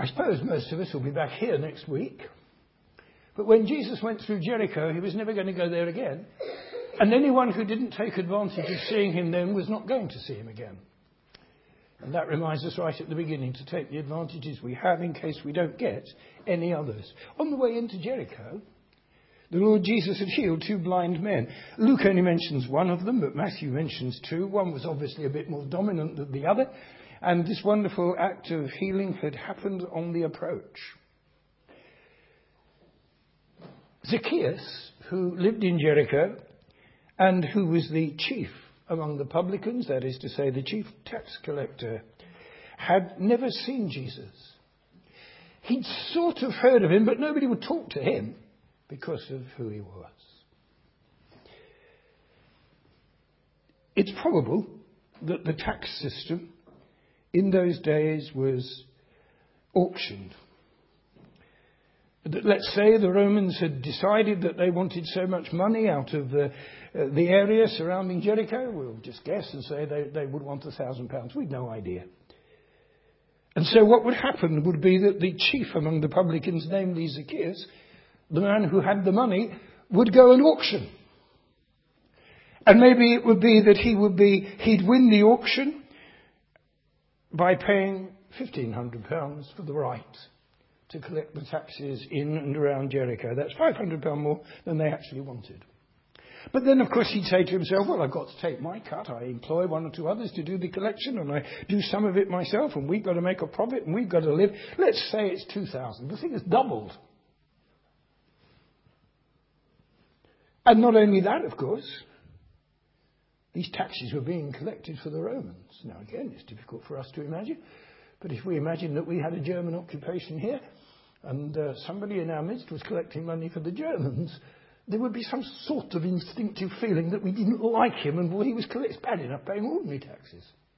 I suppose most of us will be back here next week. But when Jesus went through Jericho, he was never going to go there again. And anyone who didn't take advantage of seeing him then was not going to see him again. And that reminds us right at the beginning to take the advantages we have in case we don't get any others. On the way into Jericho, the Lord Jesus had healed 2 blind men. Luke only mentions one of them, but Matthew mentions 2. One was obviously a bit more dominant than the other. And this wonderful act of healing had happened on the approach. Zacchaeus, who lived in Jericho and who was the chief among the publicans, that is to say the chief tax collector, had never seen Jesus. He'd sort of heard of him, but nobody would talk to him because of who he was. It's probable that the tax system in those days was auctioned. Let's say the Romans had decided that they wanted so much money out of the area surrounding Jericho. We'll just guess and say they would want £1,000. We've no idea. And so what would happen would be that the chief among the publicans, namely Zacchaeus, the man who had the money, would go and auction. And maybe it would be that he'd win the auction by paying £1,500 for the right to collect the taxes in and around Jericho. That's £500 more than they actually wanted. But then, of course, he'd say to himself, well, I've got to take my cut. I employ 1 or 2 others to do the collection, and I do some of it myself, and we've got to make a profit, and we've got to live. Let's say it's 2,000. The thing has doubled. And not only that, of course, these taxes were being collected for the Romans. Now, again, it's difficult for us to imagine. But if we imagine that we had a German occupation here and somebody in our midst was collecting money for the Germans, there would be some sort of instinctive feeling that we didn't like him and what he was collecting. It's bad enough paying ordinary taxes.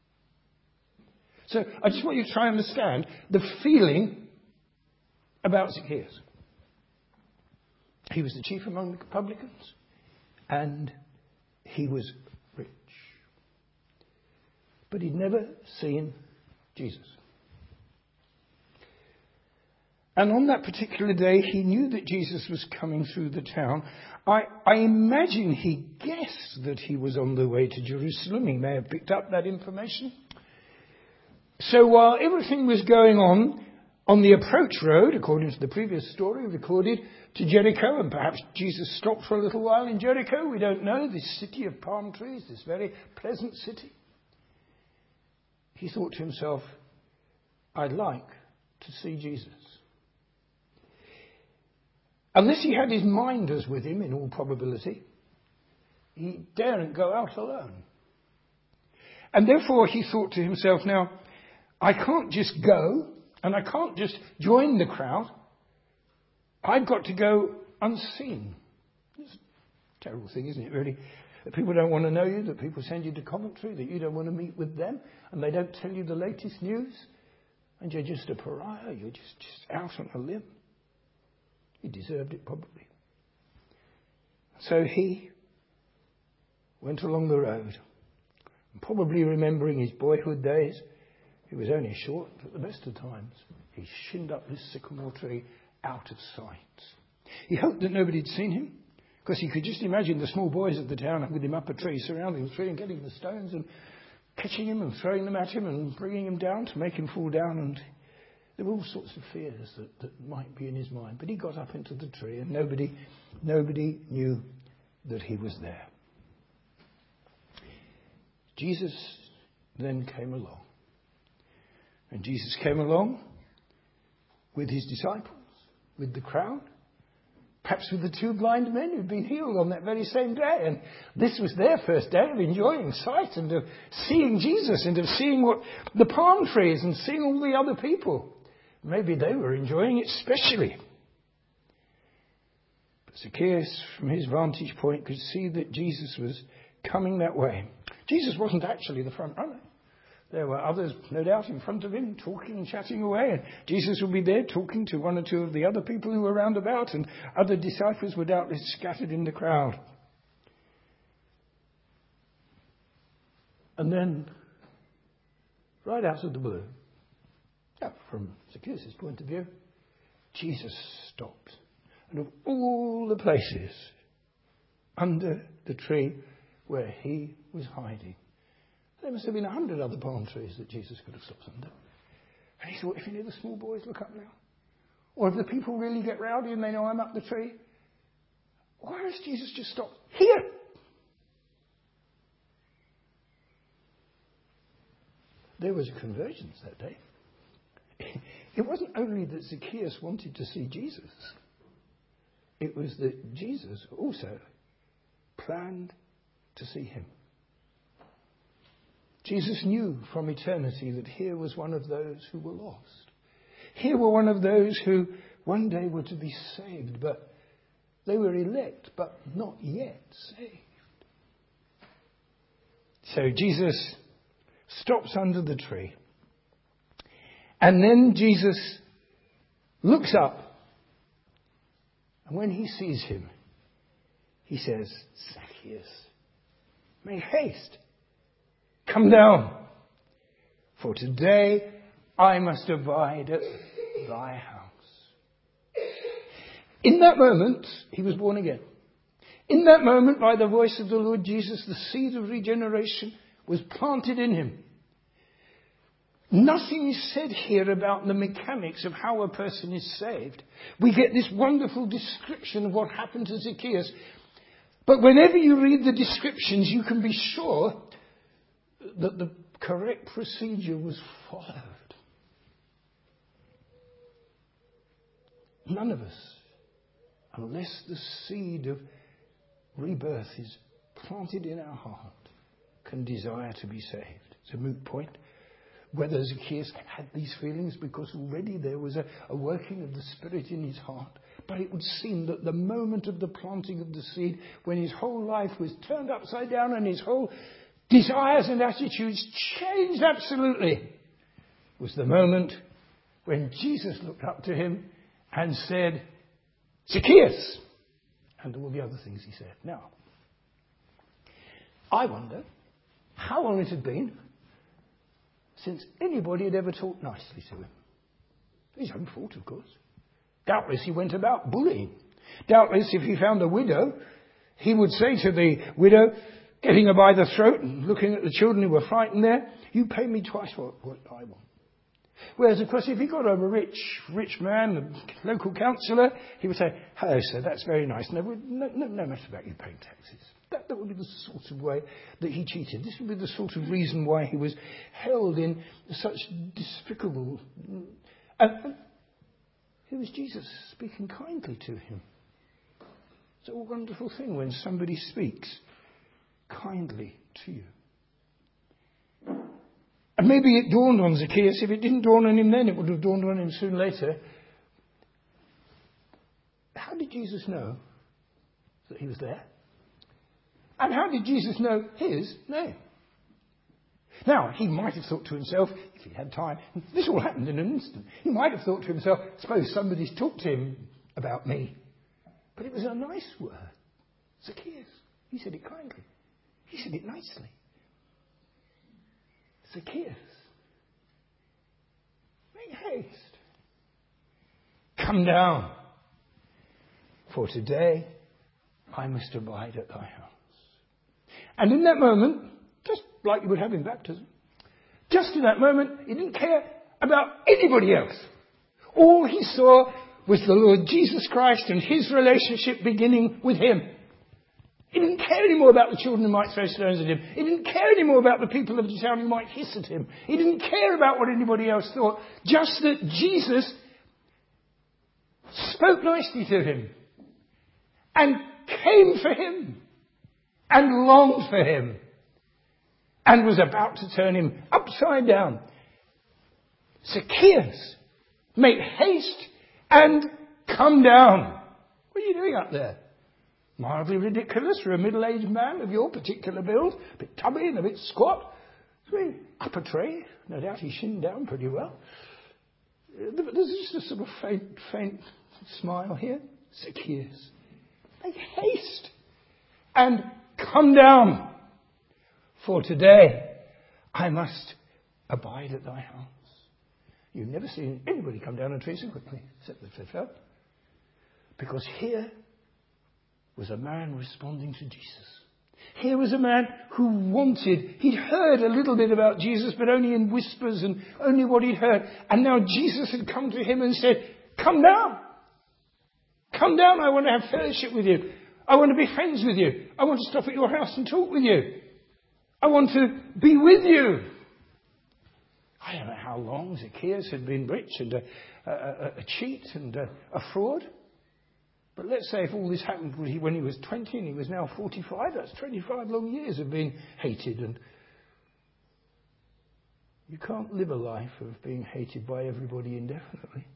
So I just want you to try and understand the feeling about Zacchaeus. He was the chief among the publicans and he was rich. But he'd never seen Jesus. And on that particular day, he knew that Jesus was coming through the town. I imagine he guessed that he was on the way to Jerusalem. He may have picked up that information. So while everything was going on the approach road, according to the previous story recorded, to Jericho, and perhaps Jesus stopped for a little while in Jericho, we don't know, this city of palm trees, this very pleasant city. He thought to himself, I'd like to see Jesus. Unless he had his minders with him, in all probability, he daren't go out alone. And therefore he thought to himself, now, I can't just go, and I can't just join the crowd. I've got to go unseen. It's a terrible thing, isn't it, really? That people don't want to know you, that people send you to Coventry, that you don't want to meet with them, and they don't tell you the latest news, and you're just a pariah, you're just out on a limb. He deserved it, probably. So he went along the road, and probably remembering his boyhood days, he was only short at the best of times. He shinned up this sycamore tree out of sight. He hoped that nobody had seen him, because he could just imagine the small boys of the town with him up a tree, surrounding the tree and getting the stones and catching him and throwing them at him and bringing him down to make him fall down. And there were all sorts of fears that might be in his mind. But he got up into the tree and nobody knew that he was there. Jesus then came along. And Jesus came along with his disciples, with the crowd, perhaps with the 2 blind men who'd been healed on that very same day. And this was their first day of enjoying sight and of seeing Jesus and of seeing what the palm trees and seeing all the other people. Maybe they were enjoying it especially. But Zacchaeus, from his vantage point, could see that Jesus was coming that way. Jesus wasn't actually the front runner. There were others, no doubt, in front of him, talking and chatting away. And Jesus would be there talking to 1 or 2 of the other people who were round about. And other disciples were doubtless scattered in the crowd. And then, right out of the blue, from Zacchaeus' point of view, Jesus stops. And of all the places under the tree where he was hiding, there must have been 100 other palm trees that Jesus could have stopped under. And he thought, if any of the small boys look up now, or if the people really get rowdy and they know I'm up the tree, why has Jesus just stopped here? There was a convergence that day. It wasn't only that Zacchaeus wanted to see Jesus. It was that Jesus also planned to see him. Jesus knew from eternity that here was one of those who were lost. Here were one of those who one day were to be saved, but they were elect, but not yet saved. So Jesus stops under the tree. And then Jesus looks up. And when he sees him, he says, Zacchaeus, make haste. Come down. For today I must abide at thy house. In that moment, he was born again. In that moment, by the voice of the Lord Jesus, the seed of regeneration was planted in him. Nothing is said here about the mechanics of how a person is saved. We get this wonderful description of what happened to Zacchaeus. But whenever you read the descriptions, you can be sure that the correct procedure was followed. None of us, unless the seed of rebirth is planted in our heart, can desire to be saved. It's a moot point whether Zacchaeus had these feelings, because already there was a working of the Spirit in his heart. But it would seem that the moment of the planting of the seed, when his whole life was turned upside down and his whole desires and attitudes changed absolutely, was the moment when Jesus looked up to him and said, Zacchaeus, and all the other things he said. Now, I wonder how long it had been since anybody had ever talked nicely to him. His own fault, of course. Doubtless he went about bullying. Doubtless if he found a widow, he would say to the widow, getting her by the throat and looking at the children who were frightened there, you pay me twice what I want. Whereas, of course, if he got a rich man, a local councillor, he would say, hello, sir, that's very nice. No matter about you paying taxes. That would be the sort of way that he cheated. This would be the sort of reason why he was held in such despicable... And here was Jesus speaking kindly to him. It's a wonderful thing when somebody speaks kindly to you. And maybe it dawned on Zacchaeus. If it didn't dawn on him then, it would have dawned on him soon later. How did Jesus know that he was there? And how did Jesus know his name? Now, he might have thought to himself, if he had time, this all happened in an instant. He might have thought to himself, suppose somebody's talked to him about me. But it was a nice word. Zacchaeus. He said it kindly. He said it nicely. Zacchaeus, make haste. Come down. For today I must abide at thy house. And in that moment, just like you would have in baptism, just in that moment, he didn't care about anybody else. All he saw was the Lord Jesus Christ and his relationship beginning with him. He didn't care anymore about the children who might throw stones at him. He didn't care anymore about the people of the town who might hiss at him. He didn't care about what anybody else thought. Just that Jesus spoke nicely to him and came for him and longed for him and was about to turn him upside down. Zacchaeus, make haste and come down. What are you doing up there? Mildly ridiculous for a middle-aged man of your particular build, a bit tubby and a bit squat. Up a tree, no doubt he shinned down pretty well. There's just a sort of faint smile here. Zacchaeus, make haste and come down, for today I must abide at thy house. You've never seen anybody come down a tree so quickly, except the fell. Because here was a man responding to Jesus. Here was a man who he'd heard a little bit about Jesus, but only in whispers and only what he'd heard. And now Jesus had come to him and said, come down. Come down, I want to have fellowship with you. I want to be friends with you. I want to stop at your house and talk with you. I want to be with you. I don't know how long Zacchaeus had been rich and a cheat and a fraud. But let's say if all this happened when he was 20 and he was now 45, that's 25 long years of being hated. And you can't live a life of being hated by everybody indefinitely.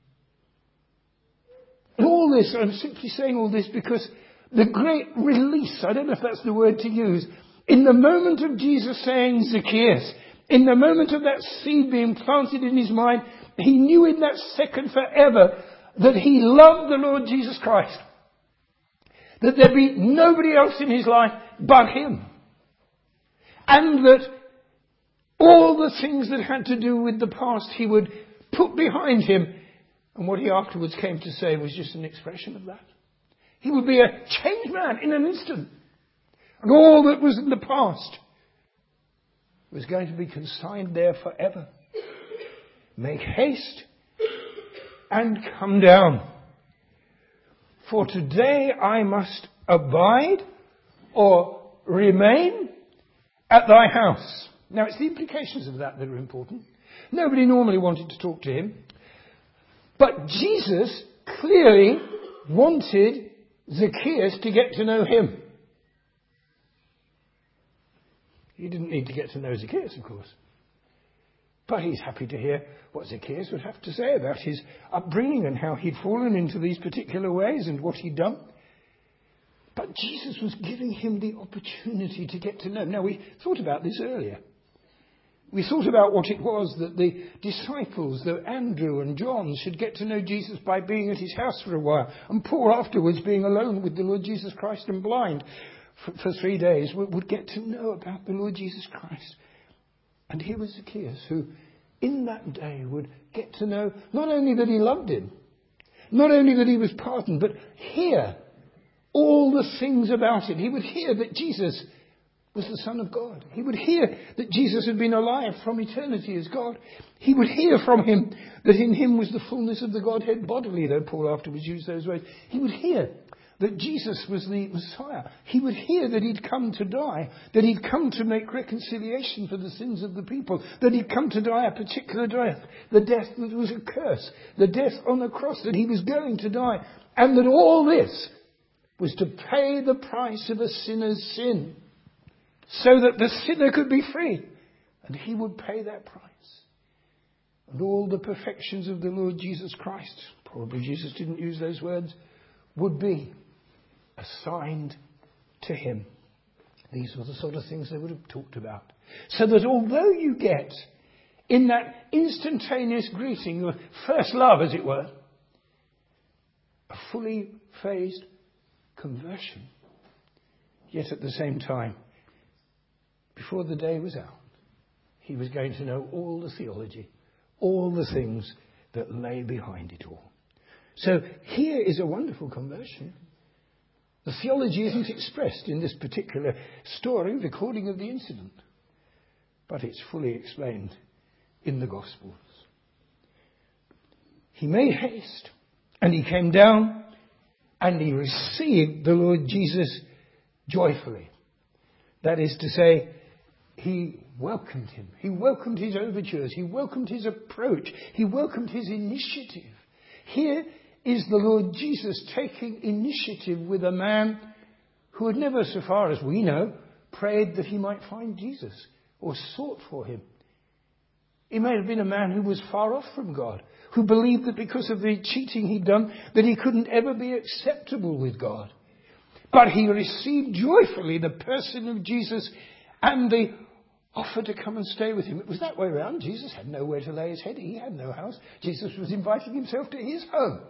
And all this, I'm simply saying all this because the great release, I don't know if that's the word to use, in the moment of Jesus saying Zacchaeus, in the moment of that seed being planted in his mind, he knew in that second forever that he loved the Lord Jesus Christ. That there'd be nobody else in his life but him. And that all the things that had to do with the past he would put behind him. And what he afterwards came to say was just an expression of that. He would be a changed man in an instant. And all that was in the past was going to be consigned there forever. Make haste and come down. For today I must abide or remain at thy house. Now it's the implications of that are important. Nobody normally wanted to talk to him. But Jesus clearly wanted Zacchaeus to get to know him. He didn't need to get to know Zacchaeus, of course. But he's happy to hear what Zacchaeus would have to say about his upbringing and how he'd fallen into these particular ways and what he'd done. But Jesus was giving him the opportunity to get to know him. Now, we thought about this earlier. We thought about what it was that the disciples, that Andrew and John, should get to know Jesus by being at his house for a while. And Paul afterwards, being alone with the Lord Jesus Christ and blind for 3 days, would get to know about the Lord Jesus Christ. And here was Zacchaeus, who in that day would get to know not only that he loved him, not only that he was pardoned, but hear all the things about him. He would hear that Jesus was the Son of God. He would hear that Jesus had been alive from eternity as God. He would hear from him that in him was the fullness of the Godhead bodily, though Paul afterwards used those words. He would hear that Jesus was the Messiah. He would hear that he'd come to die, that he'd come to make reconciliation for the sins of the people, that he'd come to die a particular death, the death that was a curse, the death on the cross, that he was going to die, and that all this was to pay the price of a sinner's sin, so that the sinner could be free, and he would pay that price. And all the perfections of the Lord Jesus Christ, probably Jesus didn't use those words, would be assigned to him. These were the sort of things they would have talked about. So that although you get in that instantaneous greeting, your first love as it were, a fully phased conversion, yet at the same time, before the day was out, he was going to know all the theology, all the things that lay behind it all. So here is a wonderful conversion. The theology isn't expressed in this particular story, recording of the incident, but it's fully explained in the Gospels. He made haste, and he came down, and he received the Lord Jesus joyfully. That is to say, he welcomed him. He welcomed his overtures. He welcomed his approach. He welcomed his initiative. Here is the Lord Jesus taking initiative with a man who had never, so far as we know, prayed that he might find Jesus or sought for him. He may have been a man who was far off from God, who believed that because of the cheating he'd done, that he couldn't ever be acceptable with God. But he received joyfully the person of Jesus and the offer to come and stay with him. It was that way around. Jesus had nowhere to lay his head. He had no house. Jesus was inviting himself to his home.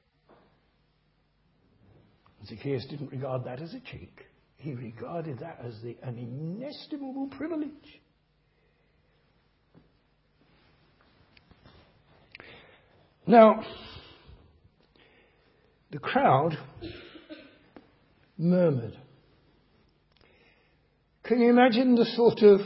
Zacchaeus didn't regard that as a cheek. He regarded that as an inestimable privilege. Now, the crowd murmured. Can you imagine the sort of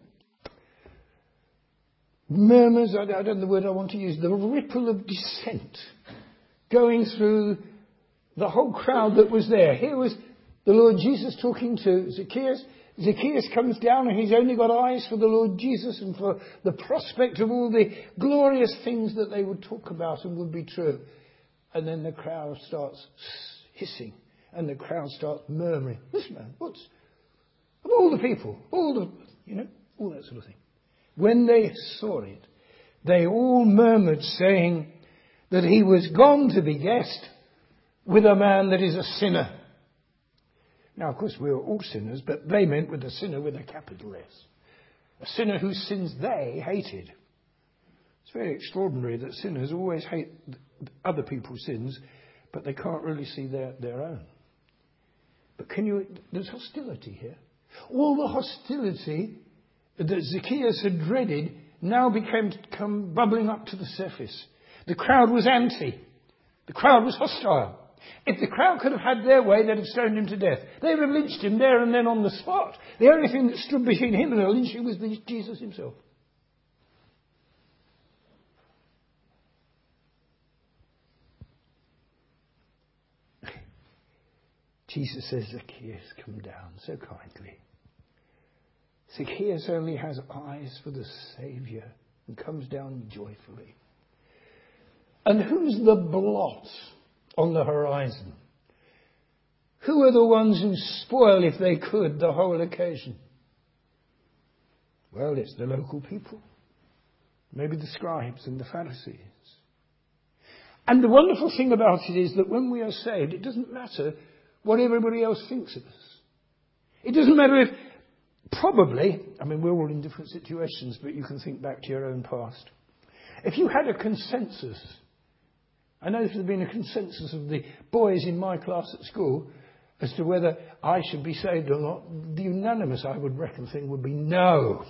murmurs, I don't know the word I want to use, the ripple of dissent going through the whole crowd that was there. Here was the Lord Jesus talking to Zacchaeus. Zacchaeus comes down and he's only got eyes for the Lord Jesus and for the prospect of all the glorious things that they would talk about and would be true. And then the crowd starts hissing and the crowd starts murmuring. This man, of all the people, all that sort of thing. When they saw it, they all murmured, saying that he was gone to be guest with a man that is a sinner. Now, of course, we are all sinners, but they meant with a sinner with a capital S. A sinner whose sins they hated. It's very extraordinary that sinners always hate other people's sins, but they can't really see their own. But there's hostility here. All the hostility that Zacchaeus had dreaded now come bubbling up to the surface. The crowd was anti. The crowd was hostile. If the crowd could have had their way, they'd have stoned him to death. They would have lynched him there and then on the spot. The only thing that stood between him and a lynching was Jesus himself. Jesus says, Zacchaeus, come down so kindly. Zacchaeus only has eyes for the Saviour and comes down joyfully. And who's the blot on the horizon? Who are the ones who spoil, if they could, the whole occasion? Well, it's the local people. Maybe the scribes and the Pharisees. And the wonderful thing about it is that when we are saved, it doesn't matter what everybody else thinks of us. It doesn't matter if, we're all in different situations, but you can think back to your own past. If you had a consensus, I know there's been a consensus of the boys in my class at school as to whether I should be saved or not, the unanimous, I would reckon, thing would be no.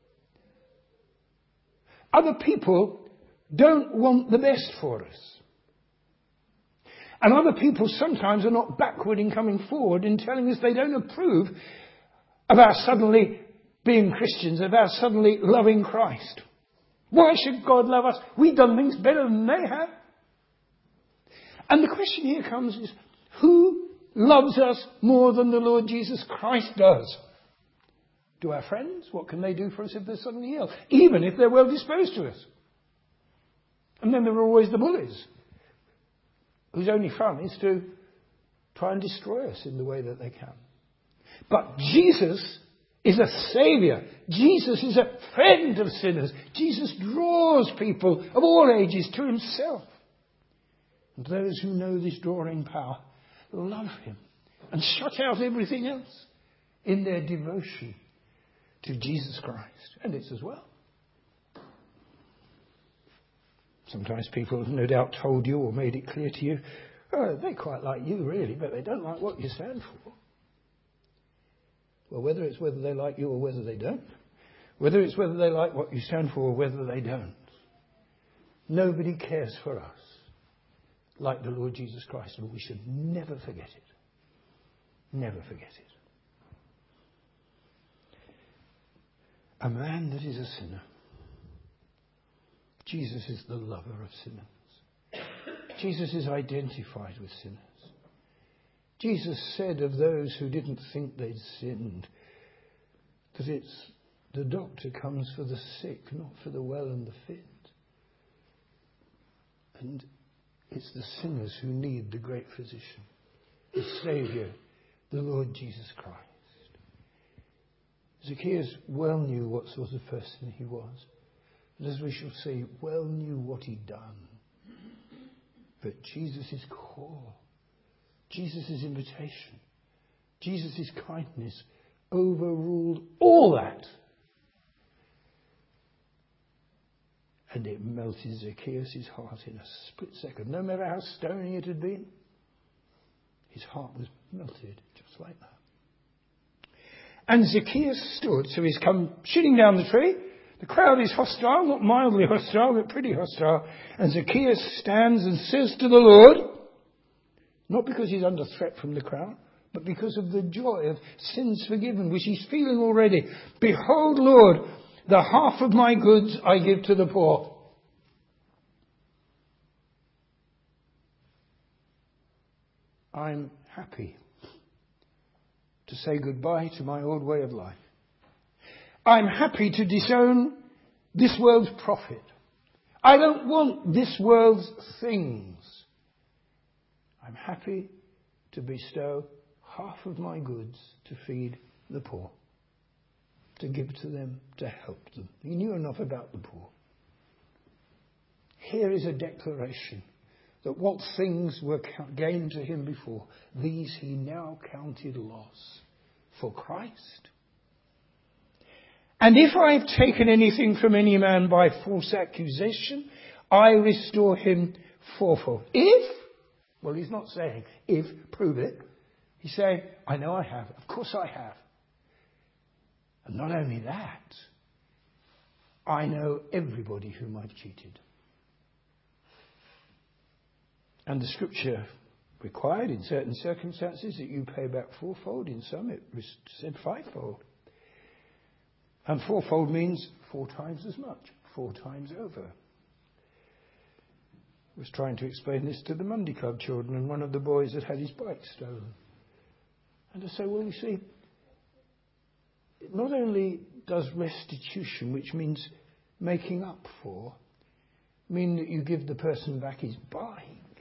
Other people don't want the best for us. And other people sometimes are not backward in coming forward in telling us they don't approve of our suddenly being Christians, of our suddenly loving Christ. Why should God love us? We've done things better than they have. And the question here comes is, who loves us more than the Lord Jesus Christ does? Do our friends? What can they do for us if they're suddenly ill? Even if they're well disposed to us. And then there are always the bullies, whose only fun is to try and destroy us in the way that they can. But Jesus is a saviour. Jesus is a friend of sinners. Jesus draws people of all ages to himself. And those who know this drawing power love him and shut out everything else in their devotion to Jesus Christ. And it's as well. Sometimes people have no doubt told you or made it clear to you, oh, they quite like you really, but they don't like what you stand for. Well, whether they like you or whether they don't, whether they like what you stand for or whether they don't, nobody cares for us like the Lord Jesus Christ, and we should never forget it. Never forget it. A man that is a sinner. Jesus is the lover of sinners. Jesus is identified with sinners. Jesus said of those who didn't think they'd sinned that the doctor comes for the sick, not for the well and the fit. And it's the sinners who need the great physician, the Saviour, the Lord Jesus Christ. Zacchaeus well knew what sort of person he was. And as we shall see, well knew what he'd done. But Jesus' call, Jesus' invitation, Jesus' kindness overruled all that. And it melted Zacchaeus' heart in a split second. No matter how stony it had been, his heart was melted just like that. And Zacchaeus stood, so he's come shooting down the tree. The crowd is hostile, not mildly hostile, but pretty hostile. And Zacchaeus stands and says to the Lord, not because he's under threat from the crowd, but because of the joy of sins forgiven, which he's feeling already. Behold, Lord, the half of my goods I give to the poor. I'm happy to say goodbye to my old way of life. I'm happy to disown this world's profit. I don't want this world's things. I'm happy to bestow half of my goods to feed the poor, to give to them, to help them. He knew enough about the poor. Here is a declaration that what things were gained to him before, these he now counted loss for Christ. And if I've taken anything from any man by false accusation, I restore him fourfold. If, well, he's not saying if, prove it. He's saying, I know I have. Of course I have. And not only that, I know everybody whom I've cheated. And the scripture required in certain circumstances that you pay back fourfold. In some it said fivefold. And fourfold means 4 times as much, 4 times over. I was trying to explain this to the Monday Club children, and one of the boys had his bike stolen. And I say, well, you see, not only does restitution, which means making up for, mean that you give the person back his bike,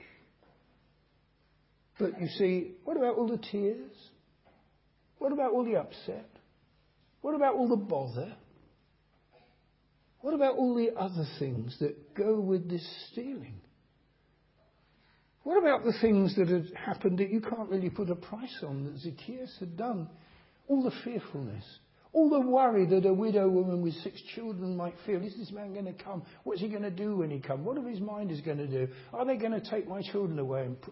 but you see, what about all the tears? What about all the upset? What about all the bother? What about all the other things that go with this stealing? What about the things that had happened that you can't really put a price on that Zacchaeus had done? All the fearfulness, all the worry that a widow woman with 6 children might feel. Is this man going to come? What's he going to do when he comes? What if his mind is going to do? Are they going to take my children away and put,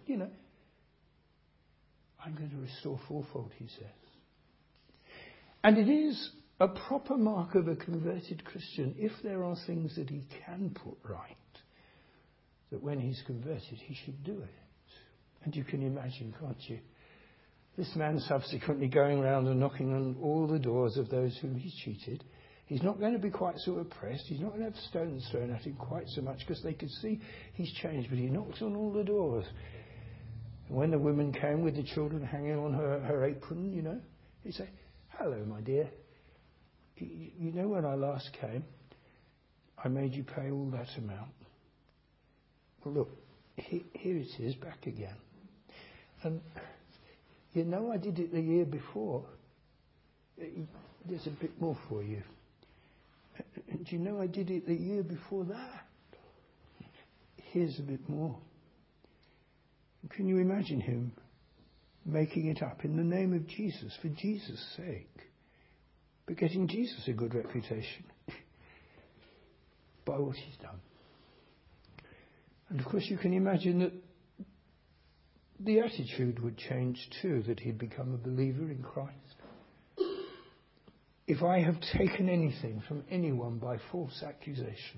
I'm going to restore fourfold, he says. And it is a proper mark of a converted Christian, if there are things that he can put right, that when he's converted, he should do it. And you can imagine, can't you? This man subsequently going around and knocking on all the doors of those whom he's cheated. He's not going to be quite so oppressed. He's not going to have stones thrown at him quite so much because they could see he's changed. But he knocks on all the doors. And when the woman came with the children hanging on her apron, he'd say, hello, my dear. You know when I last came, I made you pay all that amount. Well, look, here it is, back again. And I did it the year before. There's a bit more for you. And I did it the year before that. Here's a bit more. Can you imagine him making it up in the name of Jesus, for Jesus' sake, but getting Jesus a good reputation by what he's done? And of course you can imagine that the attitude would change too, that he'd become a believer in Christ. If I have taken anything from anyone by false accusation,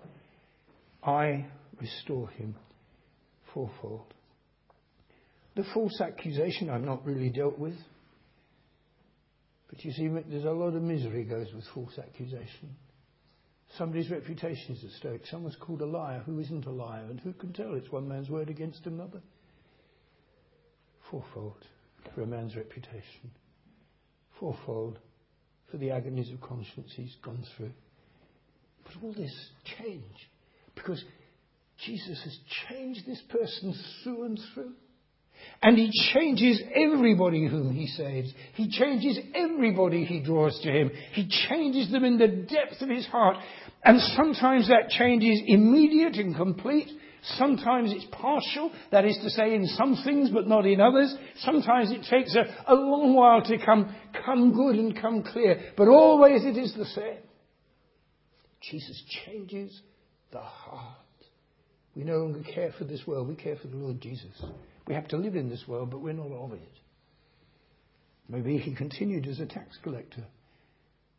I restore him fourfold. The false accusation I've not really dealt with. But you see, there's a lot of misery goes with false accusation. Somebody's reputation is at stake. Someone's called a liar who isn't a liar. And who can tell it's one man's word against another? Fourfold for a man's reputation. Fourfold for the agonies of conscience he's gone through. But all this change, because Jesus has changed this person through and through. And he changes everybody whom he saves. He changes everybody he draws to him. He changes them in the depth of his heart. And sometimes that change is immediate and complete. Sometimes it's partial, that is to say in some things but not in others. Sometimes it takes a long while to come good and come clear. But always it is the same. Jesus changes the heart. We no longer care for this world, we care for the Lord Jesus. We have to live in this world, but we're not of it. Maybe he continued as a tax collector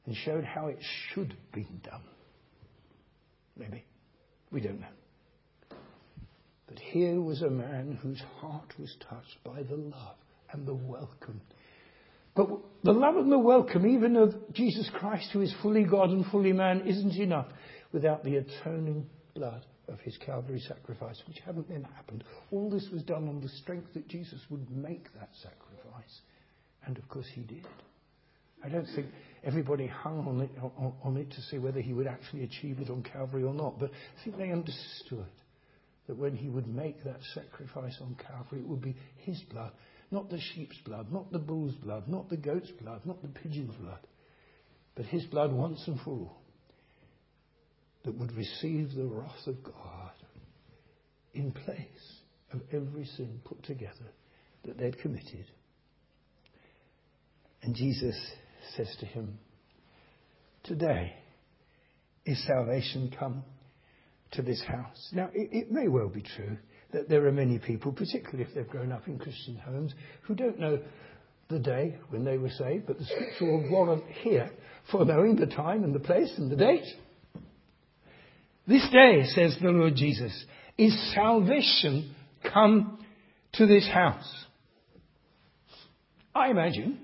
and showed how it should have been done. Maybe. We don't know. But here was a man whose heart was touched by the love and the welcome. But the love and the welcome, even of Jesus Christ, who is fully God and fully man, isn't enough without the atoning blood of his Calvary sacrifice, which hadn't then happened. All this was done on the strength that Jesus would make that sacrifice. And of course he did. I don't think everybody hung on it to see whether he would actually achieve it on Calvary or not. But I think they understood that when he would make that sacrifice on Calvary, it would be his blood, not the sheep's blood, not the bull's blood, not the goat's blood, not the pigeon's blood, but his blood once and for all, that would receive the wrath of God in place of every sin put together that they'd committed. And Jesus says to him, today is salvation come to this house. Now, it may well be true that there are many people, particularly if they've grown up in Christian homes, who don't know the day when they were saved, but the scripture will warrant here for knowing the time and the place and the date. This day, says the Lord Jesus, is salvation come to this house. I imagine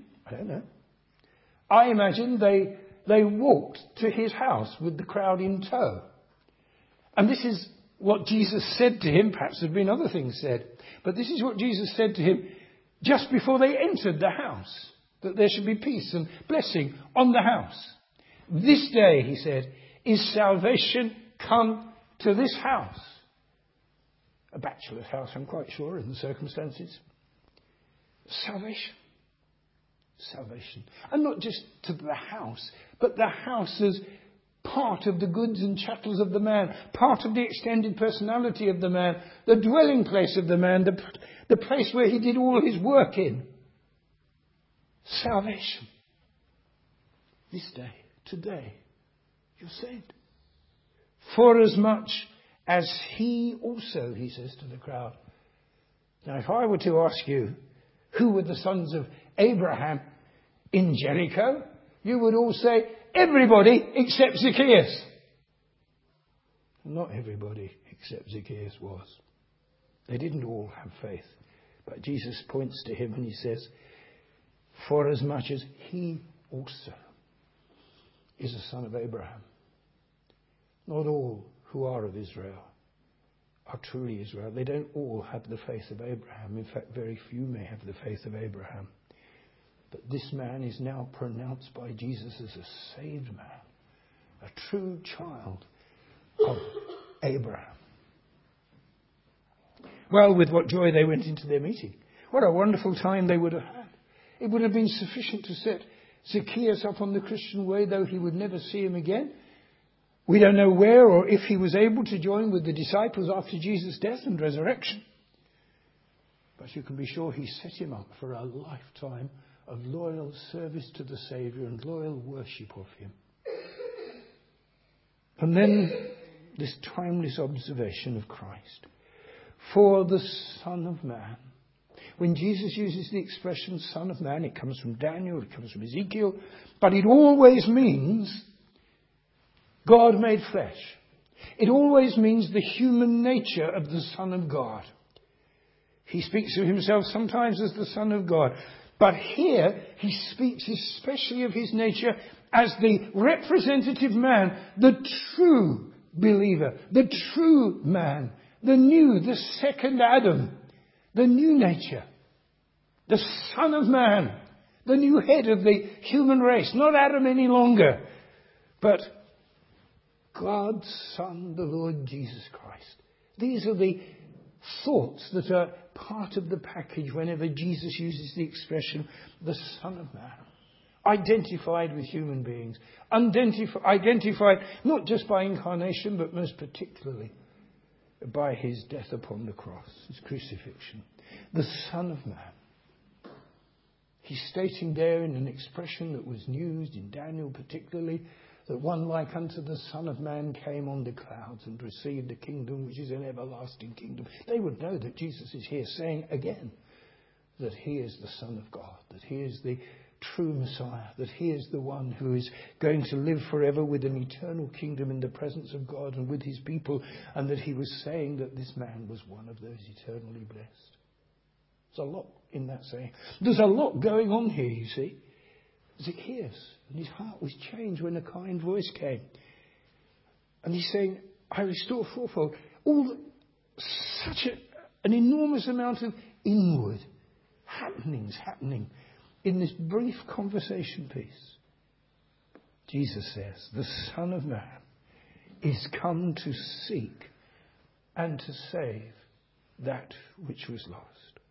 they walked to his house with the crowd in tow. And this is what Jesus said to him. Perhaps there have been other things said. But this is what Jesus said to him just before they entered the house. That there should be peace and blessing on the house. This day, he said, is salvation come to this house. A bachelor's house, I'm quite sure, in the circumstances. Salvation. And not just to the house, but the house as part of the goods and chattels of the man, part of the extended personality of the man, the dwelling place of the man, the place where he did all his work in. Salvation. This day, today, you're saved. For as much as he also, he says to the crowd. Now, if I were to ask you, who were the sons of Abraham in Jericho? You would all say, everybody except Zacchaeus. Not everybody except Zacchaeus was. They didn't all have faith. But Jesus points to him and he says, for as much as he also is a son of Abraham. Not all who are of Israel are truly Israel. They don't all have the faith of Abraham. In fact, very few may have the faith of Abraham. But this man is now pronounced by Jesus as a saved man, a true child of Abraham. Well, with what joy they went into their meeting. What a wonderful time they would have had. It would have been sufficient to set Zacchaeus up on the Christian way, though he would never see him again. We don't know where or if he was able to join with the disciples after Jesus' death and resurrection. But you can be sure he set him up for a lifetime of loyal service to the Saviour and loyal worship of him. And then this timeless observation of Christ. For the Son of Man. When Jesus uses the expression Son of Man, it comes from Daniel, it comes from Ezekiel, but it always means God made flesh. It always means the human nature of the Son of God. He speaks of himself sometimes as the Son of God. But here he speaks especially of his nature as the representative man, the true believer, the true man, the second Adam, the new nature, the Son of Man, the new head of the human race, not Adam any longer, but God's Son, the Lord Jesus Christ. These are the thoughts that are part of the package whenever Jesus uses the expression, the Son of Man. Identified with human beings. Identified not just by incarnation, but most particularly by his death upon the cross, his crucifixion. The Son of Man. He's stating there in an expression that was used in Daniel particularly, that one like unto the Son of Man came on the clouds and received a kingdom which is an everlasting kingdom. They would know that Jesus is here saying again that he is the Son of God, that he is the true Messiah, that he is the one who is going to live forever with an eternal kingdom in the presence of God and with his people, and that he was saying that this man was one of those eternally blessed. There's a lot in that saying. There's a lot going on here, you see. Zacchaeus, and his heart was changed when a kind voice came. And he's saying, I restore fourfold. Such an enormous amount of inward happenings happening in this brief conversation piece. Jesus says, the Son of Man is come to seek and to save that which was lost.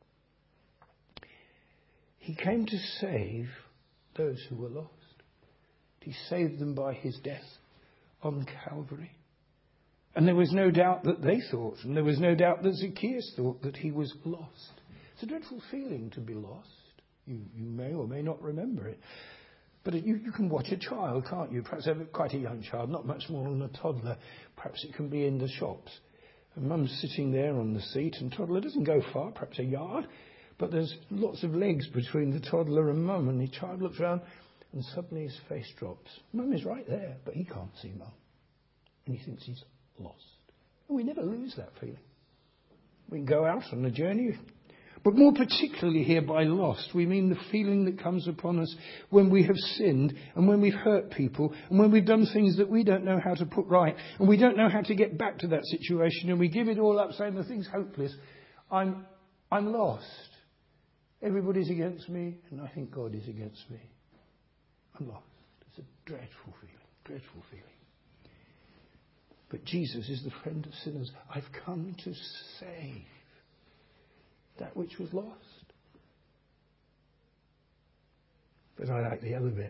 He came to save those who were lost. He saved them by his death on Calvary. And there was no doubt that they thought, and there was no doubt that Zacchaeus thought, that he was lost. It's a dreadful feeling to be lost. You may or may not remember it. But you can watch a child, can't you? Perhaps quite a young child, not much more than a toddler. Perhaps it can be in the shops. And mum's sitting there on the seat, and toddler doesn't go far, perhaps a yard. But there's lots of legs between the toddler and mum, and the child looks round, and suddenly his face drops. Mum is right there, but he can't see mum. And he thinks he's lost. And we never lose that feeling. We can go out on a journey, but more particularly here by lost, we mean the feeling that comes upon us when we have sinned and when we've hurt people and when we've done things that we don't know how to put right and we don't know how to get back to that situation, and we give it all up saying the thing's hopeless. I'm lost. Everybody's against me, and I think God is against me. I'm lost. It's a dreadful feeling. But Jesus is the friend of sinners. I've come to save that which was lost. But I like the other bit.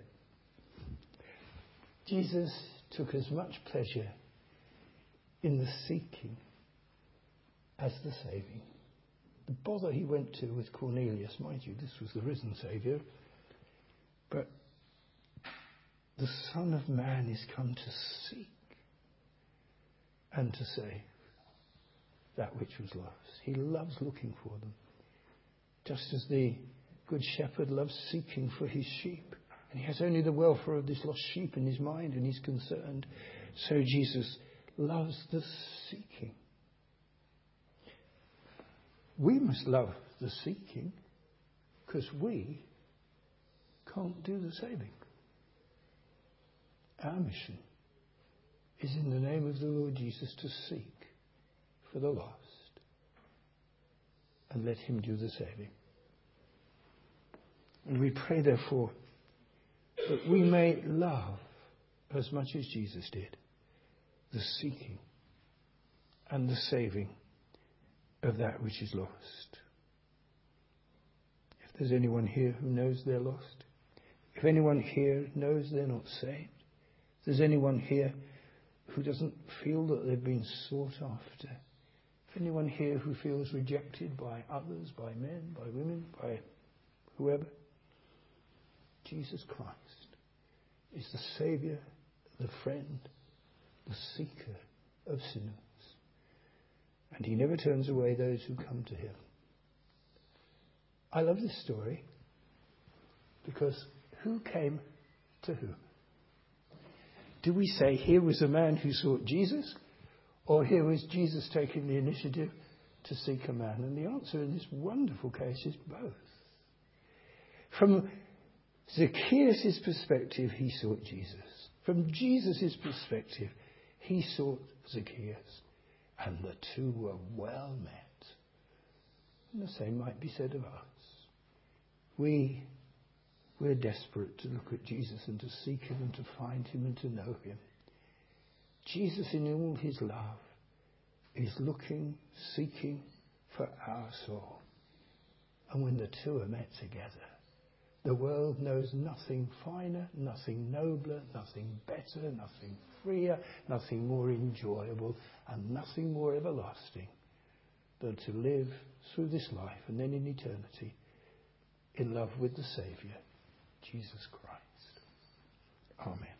Jesus took as much pleasure in the seeking as the saving. The bother he went to with Cornelius, mind you, this was the risen Saviour. But the Son of Man is come to seek and to save that which was lost. He loves looking for them. Just as the Good Shepherd loves seeking for his sheep. And he has only the welfare of this lost sheep in his mind, and he's concerned. So Jesus loves the seeking. We must love the seeking because we can't do the saving. Our mission is in the name of the Lord Jesus to seek for the lost and let him do the saving. And we pray, therefore, that we may love as much as Jesus did the seeking and the saving of that which is lost. If there's anyone here who knows they're lost, if anyone here knows they're not saved, if there's anyone here who doesn't feel that they've been sought after, if anyone here who feels rejected by others, by men, by women, by whoever, Jesus Christ is the Saviour, the friend, the seeker of sinners. And he never turns away those who come to him. I love this story because who came to who? Do we say here was a man who sought Jesus, or here was Jesus taking the initiative to seek a man? And the answer in this wonderful case is both. From Zacchaeus' perspective, he sought Jesus. From Jesus' perspective, he sought Zacchaeus. And the two were well met. And the same might be said of us. We're desperate to look at Jesus and to seek him and to find him and to know him. Jesus, in all his love, is looking, seeking for our soul. And when the two are met together, the world knows nothing finer, nothing nobler, nothing better, nothing freer, nothing more enjoyable, and nothing more everlasting than to live through this life and then in eternity in love with the Saviour, Jesus Christ. Amen.